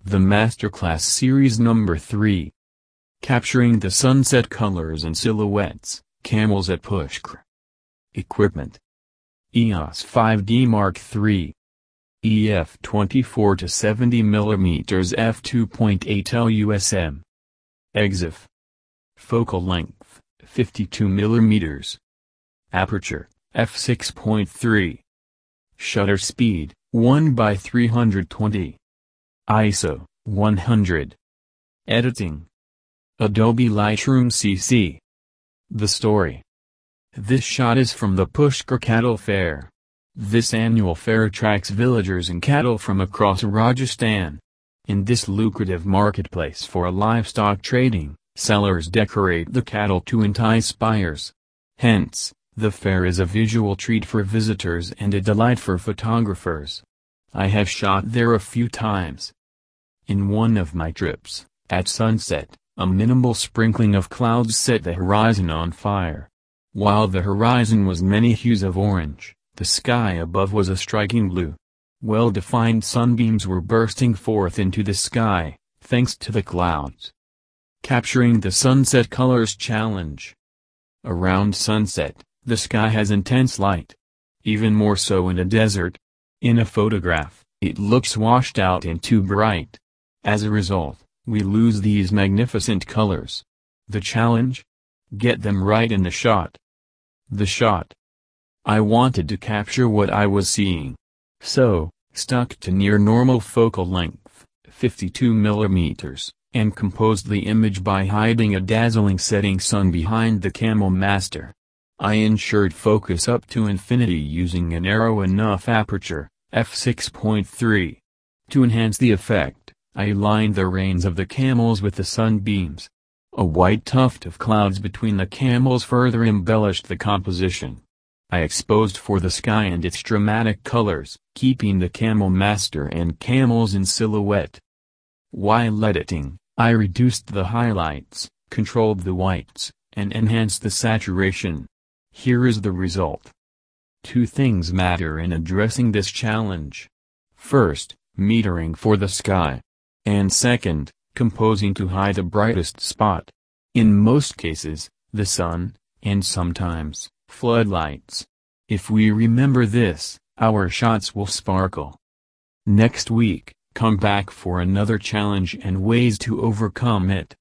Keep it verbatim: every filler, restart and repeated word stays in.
The Masterclass Series Number three. Capturing the Sunset Colors and Silhouettes, Camels at Pushkar. Equipment: E O S five D Mark three. E F twenty-four to seventy millimeter f two point eight L U S M. E X I F. Focal length, fifty-two millimeters. Aperture, f six point three. Shutter speed, one by three hundred twenty. I S O, one hundred. Editing: Adobe Lightroom C C. The story. This shot is from the Pushkar Cattle Fair. This annual fair attracts villagers and cattle from across Rajasthan. In this lucrative marketplace for livestock trading, sellers decorate the cattle to entice buyers. Hence, the fair is a visual treat for visitors and a delight for photographers. I have shot there a few times. In one of my trips, at sunset, a minimal sprinkling of clouds set the horizon on fire. While the horizon was many hues of orange, the sky above was a striking blue. Well-defined sunbeams were bursting forth into the sky, thanks to the clouds. Capturing the Sunset Colors Challenge. Around sunset, the sky has intense light. Even more so in a desert. In a photograph, it looks washed out and too bright. As a result, we lose these magnificent colors. The challenge? Get them right in the shot. The shot. I wanted to capture what I was seeing. So, stuck to near normal focal length, fifty-two millimeters, and composed the image by hiding a dazzling setting sun behind the Camel Master. I ensured focus up to infinity using a narrow enough aperture, f six point three. To enhance the effect, I lined the reins of the camels with the sunbeams. A white tuft of clouds between the camels further embellished the composition. I exposed for the sky and its dramatic colors, keeping the Camel Master and camels in silhouette. While editing, I reduced the highlights, controlled the whites, and enhanced the saturation. Here is the result. Two things matter in addressing this challenge. First, metering for the sky. And second, composing to hide the brightest spot. In most cases, the sun, and sometimes, floodlights. If we remember this, our shots will sparkle. Next week, come back for another challenge and ways to overcome it.